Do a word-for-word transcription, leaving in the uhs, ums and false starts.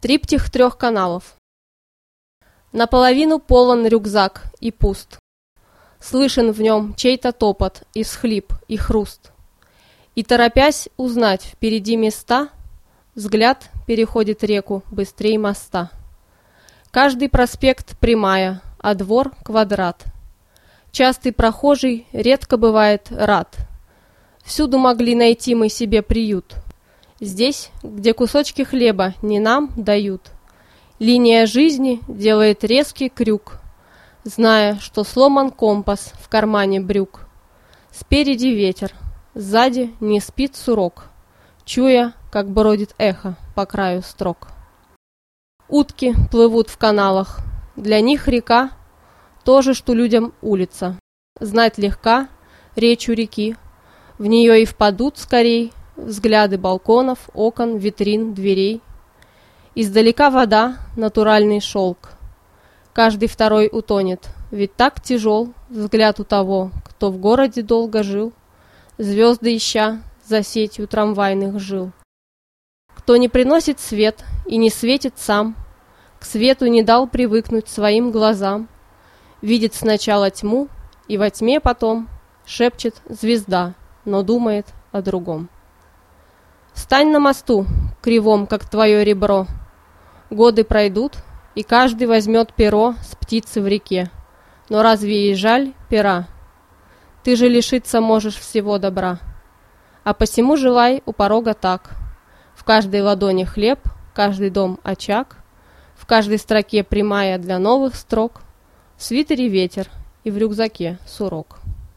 Триптих трех каналов. Наполовину полон рюкзак и пуст. Слышен в нем чей-то топот и всхлип, и хруст. И, торопясь узнать впереди места, взгляд переходит реку быстрей моста. Каждый проспект прямая, а двор квадрат. Частый прохожий редко бывает рад. Всюду могли найти мы себе приют. Здесь, где кусочки хлеба не нам дают, линия жизни делает резкий крюк, зная, что сломан компас в кармане брюк. Спереди ветер, сзади не спит сурок, чуя, как бродит эхо по краю строк. Утки плывут в каналах, для них река тоже, что людям улица. Знать легка речь у реки, в нее и впадут скорей взгляды балконов, окон, витрин, дверей. Издалека вода, натуральный шелк. Каждый второй утонет, ведь так тяжел взгляд у того, кто в городе долго жил, звезды ища за сетью трамвайных жил. Кто не приносит свет и не светит сам, к свету не дал привыкнуть своим глазам, видит сначала тьму и во тьме потом шепчет звезда, но думает о другом. Встань на мосту, кривом, как твое ребро. Годы пройдут, и каждый возьмет перо с птицы в реке. Но разве ей жаль пера? Ты же лишиться можешь всего добра. А посему желай у порога так. В каждой ладони хлеб, каждый дом очаг, в каждой строке прямая для новых строк, в свитере ветер и в рюкзаке сурок.